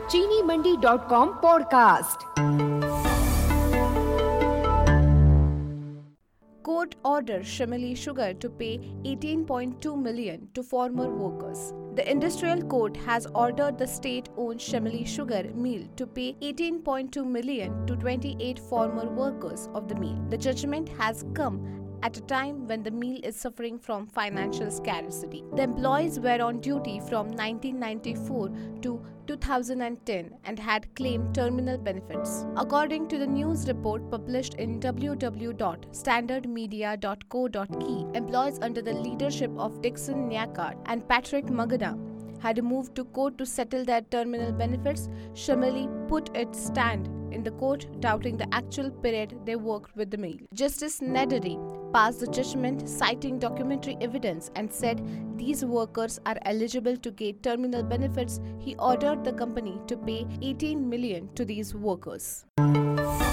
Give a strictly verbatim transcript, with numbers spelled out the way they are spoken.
चीनी Mandi dot com podcast. Court order Shimali Sugar to pay eighteen point two million to former workers. The Industrial Court has ordered the state-owned Shimali Sugar Mill to pay eighteen point two million to twenty-eight former workers of the mill. The judgment has come at a time when the mill is suffering from financial scarcity. The employees were on duty from nineteen ninety-four to two thousand ten and had claimed terminal benefits. According to the news report published in w w w dot standard media dot co dot k, employees under the leadership of Dixon Nyakart and Patrick Magana had moved to court to settle their terminal benefits. Shimali put its stand in the court, doubting the actual period they worked with the mill. Justice Nedary passed the judgment citing documentary evidence and said these workers are eligible to get terminal benefits. He ordered the company to pay eighteen million to these workers.